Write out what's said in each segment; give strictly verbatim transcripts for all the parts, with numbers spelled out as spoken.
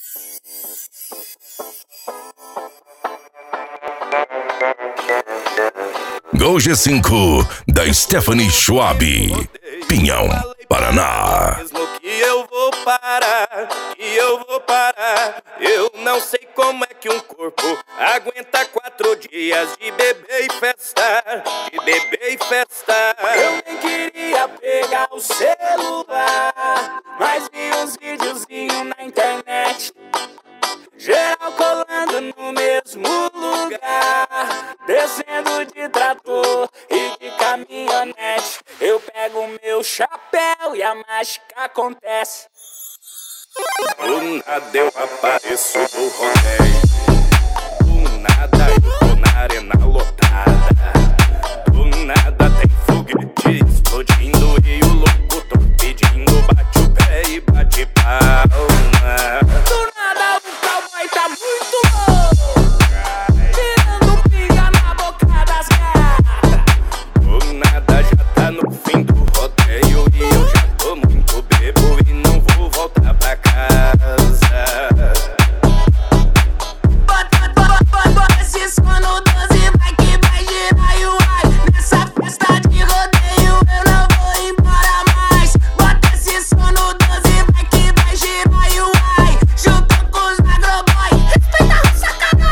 Gol G cinco da Stephanie Schwab, Pinhão, Paraná. Mesmo que eu vou parar, que eu vou parar. Eu não sei como é que um corpo aguenta quatro dias de beber e festar, de beber e festar. Eu nem queria pegar o celular, mas vi uns videozinhos na internet. Geral colando no mesmo lugar, descendo de trator e de caminhonete. Eu pego o meu chapéu e a mágica acontece. Do nada eu apareço no rodeio, do nada eu tô na arena lotada. Do nada tem foguete explodindo e o louco tô pedindo bate o pé e bate palma. Do nada o cowboy tá muito louco, tirando pinga na boca das gatas. Do nada já tá no fim do rodeio e eu já tô muito bebo e não vou voltar pra casa. Bota, bota, bota, bota esse som no doze, vai que vai girar e uai. Nessa festa de rodeio eu não vou embora mais. Bota esse som no doze, vai que vai girar e uai. Junto com os agroboy, respeita o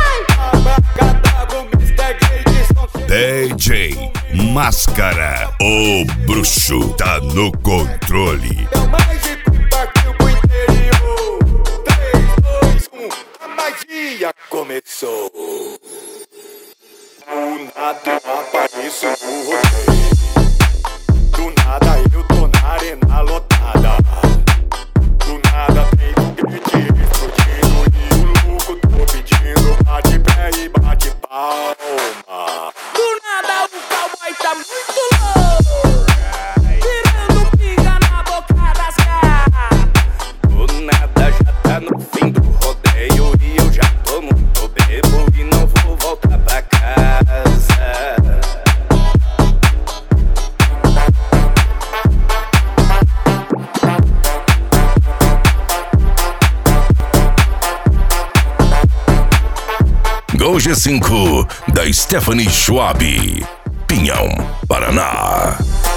sacanagem. D J Máscara, o bruxo, tá no controle. É o mágico partiu pro interior. três, dois, um, a magia começou. Do nada eu apareço no rodeio, do nada eu tô na arena lotada. Do nada tem foguete explodindo e o louco tô pedindo bate pé e bate palma. Do nada o cowboy tá muito louco, tirando pinga na boca das gatas. Do nada já tá no fim do rodeio e eu já tô muito bebo e não vou voltar pra casa. Gol G cinco da Stephanie Schwab, Pinhão, Paraná.